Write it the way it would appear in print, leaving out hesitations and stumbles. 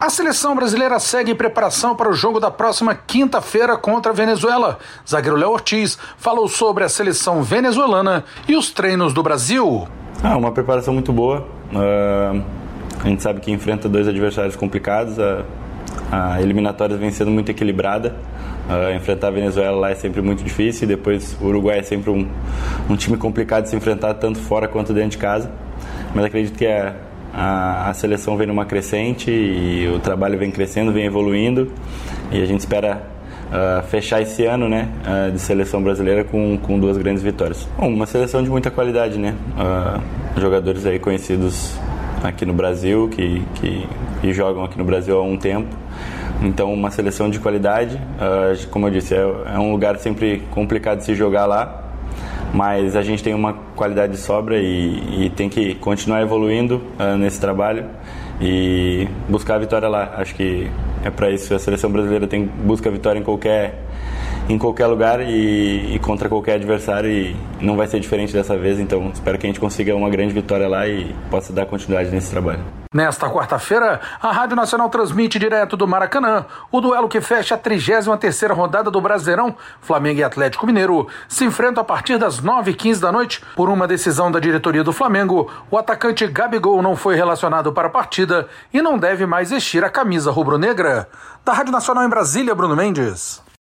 A seleção brasileira segue em preparação para o jogo da próxima quinta-feira contra a Venezuela. Zagueiro Léo Ortiz falou sobre a seleção venezuelana e os treinos do Brasil. Uma preparação muito boa. A gente sabe que enfrenta dois adversários complicados. A eliminatória vem sendo muito equilibrada. Enfrentar a Venezuela lá é sempre muito difícil. E depois o Uruguai é sempre um time complicado de se enfrentar, tanto fora quanto dentro de casa. Mas acredito que a seleção vem numa crescente e o trabalho vem crescendo, vem evoluindo, e a gente espera fechar esse ano, né, de seleção brasileira com duas grandes vitórias. Uma seleção de muita qualidade, né? Jogadores aí conhecidos aqui no Brasil, que jogam aqui no Brasil há um tempo. Então, uma seleção de qualidade. Como eu disse, é um lugar sempre complicado de se jogar lá, mas a gente tem uma qualidade de sobra e tem que continuar evoluindo nesse trabalho e buscar a vitória lá. Acho que é para isso a seleção brasileira busca a vitória em qualquer lugar e contra qualquer adversário, e não vai ser diferente dessa vez. Então espero que a gente consiga uma grande vitória lá e possa dar continuidade nesse trabalho. Nesta quarta-feira, a Rádio Nacional transmite direto do Maracanã o duelo que fecha a 33ª rodada do Brasileirão. Flamengo e Atlético Mineiro se enfrentam a partir das 9h15 da noite. Por uma decisão da diretoria do Flamengo, o atacante Gabigol não foi relacionado para a partida e não deve mais vestir a camisa rubro-negra. Da Rádio Nacional em Brasília, Bruno Mendes.